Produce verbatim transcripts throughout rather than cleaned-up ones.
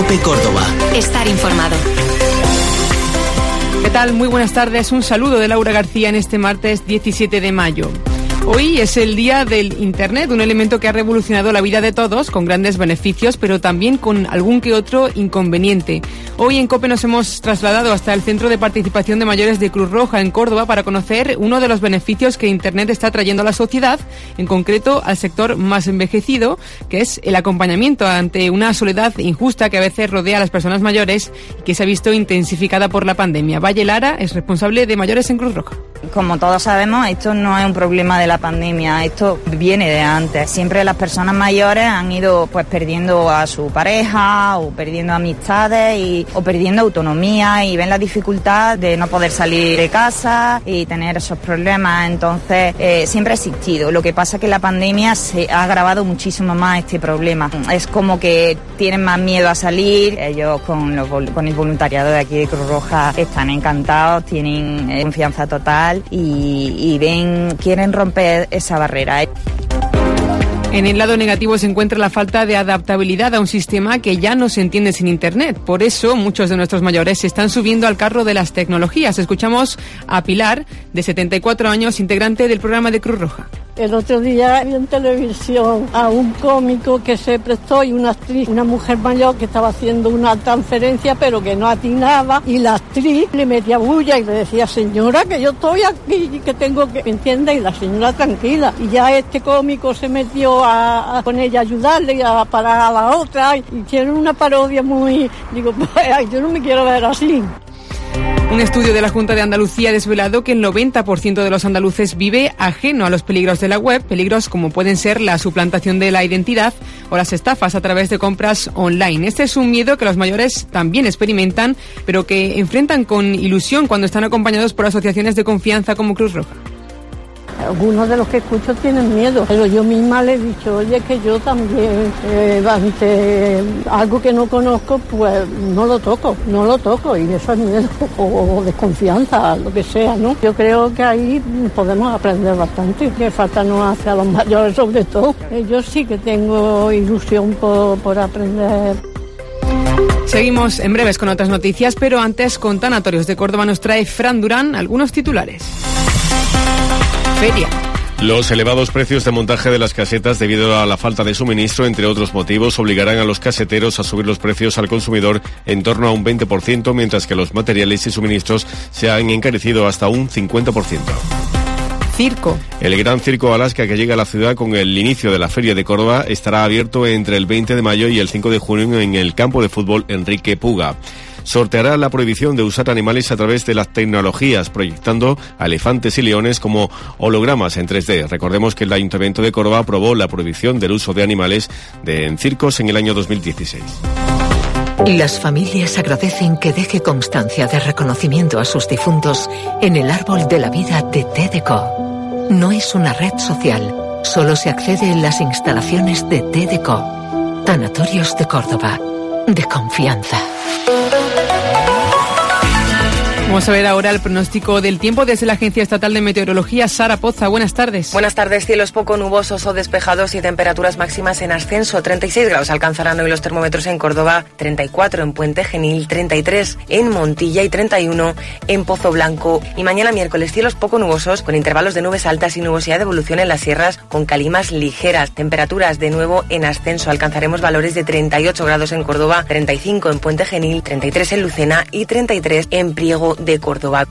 COPE Córdoba. Estar informado. ¿Qué tal? Muy buenas tardes. Un saludo de Laura García en este martes diecisiete de mayo. Hoy es el día del Internet, un elemento que ha revolucionado la vida de todos, con grandes beneficios, pero también con algún que otro inconveniente. Hoy en COPE nos hemos trasladado hasta el Centro de Participación de Mayores de Cruz Roja en Córdoba para conocer uno de los beneficios que Internet está trayendo a la sociedad, en concreto al sector más envejecido, que es el acompañamiento ante una soledad injusta que a veces rodea a las personas mayores y que se ha visto intensificada por la pandemia. Valle Lara es responsable de Mayores en Cruz Roja. Como todos sabemos, esto no es un problema de la pandemia, esto viene de antes. Siempre las personas mayores han ido pues perdiendo a su pareja o perdiendo amistades y, o perdiendo autonomía y ven la dificultad de no poder salir de casa y tener esos problemas. Entonces eh, siempre ha existido. Lo que pasa es que la pandemia se ha agravado muchísimo más este problema. Es como que tienen más miedo a salir. Ellos con, los, con el voluntariado de aquí de Cruz Roja están encantados, tienen eh, confianza total y, y ven, quieren romper esa barrera. En el lado negativo se encuentra la falta de adaptabilidad a un sistema que ya no se entiende sin Internet. Por eso muchos de nuestros mayores se están subiendo al carro de las tecnologías. Escuchamos a Pilar, de setenta y cuatro años, integrante del programa de Cruz Roja. El otro día vi en televisión a un cómico que se prestó y una actriz, una mujer mayor que estaba haciendo una transferencia pero que no atinaba y la actriz le metía bulla y le decía, señora, que yo estoy aquí y que tengo que... ¿Me entiende? Y la señora tranquila. Y ya este cómico se metió a, a con ella a ayudarle y a parar a la otra y hicieron una parodia muy... Digo, pues ay, yo no me quiero ver así. Un estudio de la Junta de Andalucía ha desvelado que el noventa por ciento de los andaluces vive ajeno a los peligros de la web, peligros como pueden ser la suplantación de la identidad o las estafas a través de compras online. Este es un miedo que los mayores también experimentan, pero que enfrentan con ilusión cuando están acompañados por asociaciones de confianza como Cruz Roja. Algunos de los que escucho tienen miedo, pero yo misma le he dicho, oye, que yo también, eh, ante algo que no conozco, pues no lo toco, no lo toco, y eso es miedo o, o desconfianza, lo que sea, ¿no? Yo creo que ahí podemos aprender bastante, que falta nos hace a los mayores sobre todo. Eh, yo sí que tengo ilusión por, por aprender. Seguimos en breves con otras noticias, pero antes, con Tanatorios de Córdoba nos trae Fran Durán algunos titulares. Feria. Los elevados precios de montaje de las casetas debido a la falta de suministro, entre otros motivos, obligarán a los caseteros a subir los precios al consumidor en torno a un veinte por ciento, mientras que los materiales y suministros se han encarecido hasta un cincuenta por ciento. Circo. El Gran Circo Alaska, que llega a la ciudad con el inicio de la Feria de Córdoba, estará abierto entre el veinte de mayo y el cinco de junio en el campo de fútbol Enrique Puga. Sorteará la prohibición de usar animales a través de las tecnologías, proyectando a elefantes y leones como hologramas en tres D. Recordemos que el Ayuntamiento de Córdoba aprobó la prohibición del uso de animales de, en circos en el año dos mil dieciséis. Las familias agradecen que deje constancia de reconocimiento a sus difuntos en el árbol de la vida de T D C O. No es una red social, solo se accede en las instalaciones de T D C O. Tanatorios de Córdoba, de confianza. Vamos a ver ahora el pronóstico del tiempo desde la Agencia Estatal de Meteorología. Sara Poza, buenas tardes. Buenas tardes. Cielos poco nubosos o despejados y temperaturas máximas en ascenso. treinta y seis grados alcanzarán hoy los termómetros en Córdoba, treinta y cuatro en Puente Genil, treinta y tres en Montilla y treinta y uno en Pozo Blanco. Y mañana miércoles cielos poco nubosos con intervalos de nubes altas y nubosidad de evolución en las sierras con calimas ligeras. Temperaturas de nuevo en ascenso. Alcanzaremos valores de treinta y ocho grados en Córdoba, treinta y cinco en Puente Genil, treinta y tres en Lucena y treinta y tres en Priego de Córdoba.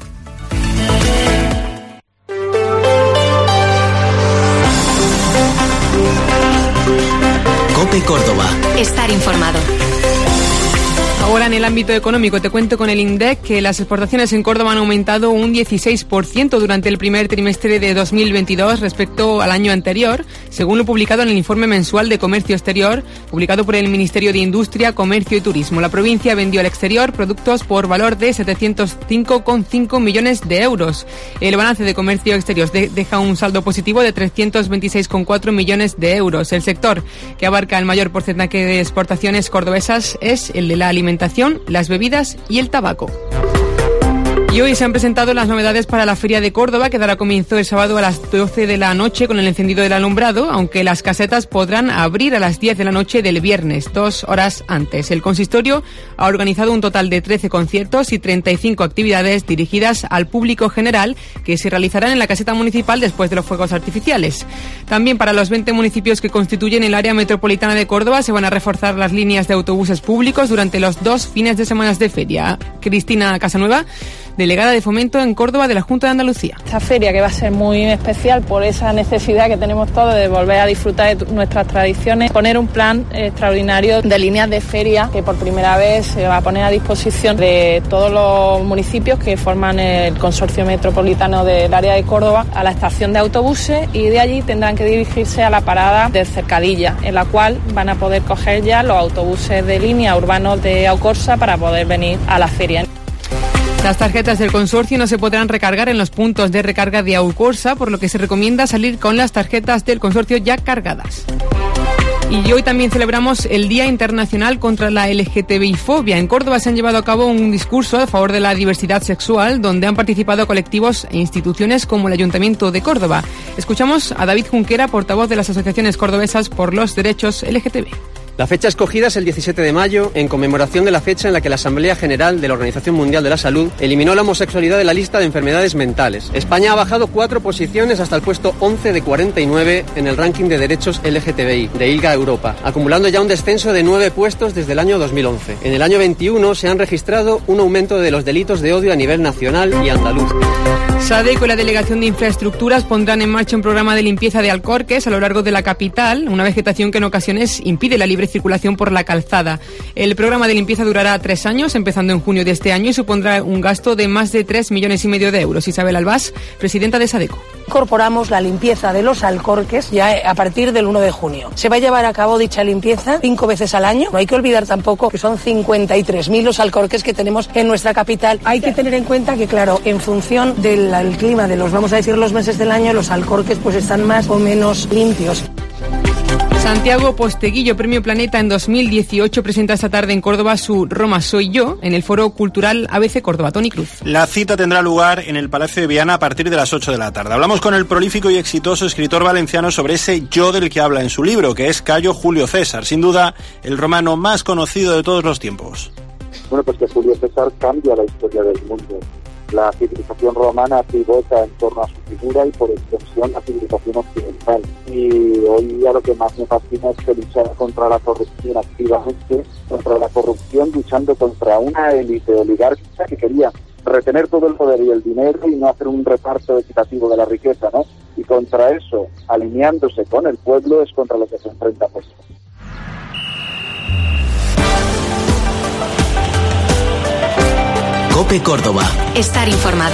COPE Córdoba. Estar informado. Ahora en el ámbito económico te cuento con el INDEC que las exportaciones en Córdoba han aumentado un dieciséis por ciento durante el primer trimestre de dos mil veintidós respecto al año anterior, según lo publicado en el informe mensual de Comercio Exterior, publicado por el Ministerio de Industria, Comercio y Turismo. La provincia vendió al exterior productos por valor de setecientos cinco coma cinco millones de euros. El balance de comercio exterior de- deja un saldo positivo de trescientos veintiséis coma cuatro millones de euros. El sector que abarca el mayor porcentaje de exportaciones cordobesas es el de la alimentación, las bebidas y el tabaco. Y hoy se han presentado las novedades para la Feria de Córdoba, que dará comienzo el sábado a las doce de la noche con el encendido del alumbrado, aunque las casetas podrán abrir a las diez de la noche del viernes, dos horas antes. El consistorio ha organizado un total de trece conciertos y treinta y cinco actividades dirigidas al público general que se realizarán en la caseta municipal después de los fuegos artificiales. También para los veinte municipios que constituyen el área metropolitana de Córdoba se van a reforzar las líneas de autobuses públicos durante los dos fines de semana de feria. Cristina Casanueva, delegada de Fomento en Córdoba de la Junta de Andalucía. Esta feria que va a ser muy especial por esa necesidad que tenemos todos de volver a disfrutar de nuestras tradiciones, poner un plan extraordinario de líneas de feria que por primera vez se va a poner a disposición de todos los municipios que forman el consorcio metropolitano del área de Córdoba a la estación de autobuses, y de allí tendrán que dirigirse a la parada de Cercadilla, en la cual van a poder coger ya los autobuses de línea urbanos de Aucorsa para poder venir a la feria. Las tarjetas del consorcio no se podrán recargar en los puntos de recarga de Aucorsa, por lo que se recomienda salir con las tarjetas del consorcio ya cargadas. Y hoy también celebramos el Día Internacional contra la L G T B I fobia. En Córdoba se han llevado a cabo un discurso a favor de la diversidad sexual, donde han participado colectivos e instituciones como el Ayuntamiento de Córdoba. Escuchamos a David Junquera, portavoz de las asociaciones cordobesas por los derechos L G T B. La fecha escogida es el diecisiete de mayo, en conmemoración de la fecha en la que la Asamblea General de la Organización Mundial de la Salud eliminó la homosexualidad de la lista de enfermedades mentales. España ha bajado cuatro posiciones hasta el puesto once de cuarenta y nueve en el ranking de derechos L G T B I de ILGA Europa, acumulando ya un descenso de nueve puestos desde el año dos mil once. En el año veintiuno se han registrado un aumento de los delitos de odio a nivel nacional y andaluz. SADECO y la Delegación de Infraestructuras pondrán en marcha un programa de limpieza de alcorques a lo largo de la capital, una vegetación que en ocasiones impide la libre circulación por la calzada. El programa de limpieza durará tres años, empezando en junio de este año, y supondrá un gasto de más de tres millones y medio de euros. Isabel Albás, presidenta de SADECO. Incorporamos la limpieza de los alcorques ya a partir del uno de junio. Se va a llevar a cabo dicha limpieza cinco veces al año. No hay que olvidar tampoco que son cincuenta y tres mil los alcorques que tenemos en nuestra capital. Hay que tener en cuenta que, claro, en función del el clima de los, vamos a decir, los meses del año, los alcorques pues están más o menos limpios. Santiago Posteguillo, Premio Planeta en dos mil dieciocho, presenta esta tarde en Córdoba su Roma Soy Yo en el Foro Cultural A B C Córdoba. Toni Cruz. La cita tendrá lugar en el Palacio de Viana a partir de las ocho de la tarde. Hablamos con el prolífico y exitoso escritor valenciano sobre ese yo del que habla en su libro, que es Cayo Julio César, sin duda el romano más conocido de todos los tiempos. Bueno, pues que Julio César cambia la historia del mundo. La civilización romana pivota en torno a su figura y por extensión la civilización occidental. Y hoy ya lo que más me fascina es que luchar contra la corrupción activamente, contra la corrupción, luchando contra una élite oligárquica que quería retener todo el poder y el dinero y no hacer un reparto equitativo de la riqueza, ¿no? Y contra eso, alineándose con el pueblo, es contra lo que se enfrenta Jesús. COPE Córdoba. Estar informado.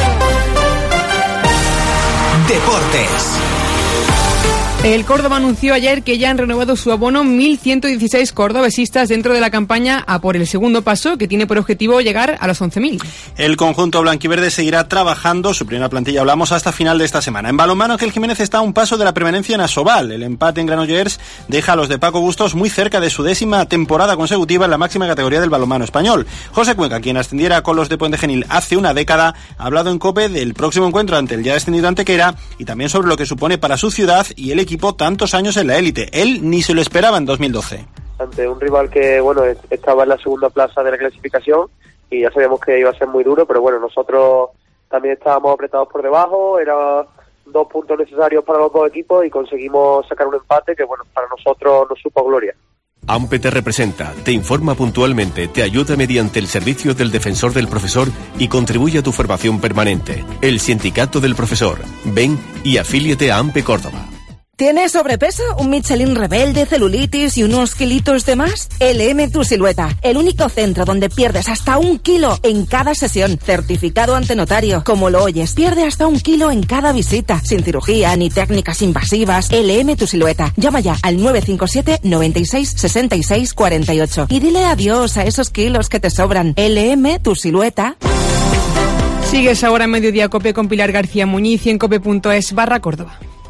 Deportes. El Córdoba anunció ayer que ya han renovado su abono mil ciento dieciséis cordobesistas dentro de la campaña A por el segundo paso, que tiene por objetivo llegar a los once mil. El conjunto blanquiverde seguirá trabajando, su primera plantilla hablamos, hasta final de esta semana. En balonmano, Ángel Jiménez está a un paso de la permanencia en Asobal. El empate en Granollers deja a los de Paco Bustos muy cerca de su décima temporada consecutiva en la máxima categoría del balonmano español. José Cuenca, quien ascendiera con los de Puente Genil hace una década, ha hablado en COPE del próximo encuentro ante el ya descendido Antequera y también sobre lo que supone para su ciudad y el equipo equipo tantos años en la élite. Él ni se lo esperaba en dos mil doce. Ante un rival que, bueno, estaba en la segunda plaza de la clasificación y ya sabíamos que iba a ser muy duro, pero bueno, nosotros también estábamos apretados por debajo, eran dos puntos necesarios para los dos equipos y conseguimos sacar un empate que, bueno, para nosotros nos supo gloria. AMPE te representa, te informa puntualmente, te ayuda mediante el servicio del defensor del profesor y contribuye a tu formación permanente. El Sindicato del Profesor. Ven y afíliate a AMPE Córdoba. ¿Tienes sobrepeso, un Michelin rebelde, celulitis y unos kilitos de más? L M Tu Silueta, el único centro donde pierdes hasta un kilo en cada sesión. Certificado ante notario. Como lo oyes, pierde hasta un kilo en cada visita. Sin cirugía ni técnicas invasivas. L M Tu Silueta. Llama ya al nueve cinco siete, noventa y seis, sesenta y seis, cuarenta y ocho y dile adiós a esos kilos que te sobran. L M Tu Silueta. Sigues ahora en Mediodía Cope con Pilar García Muñiz y en cope punto es barra Córdoba.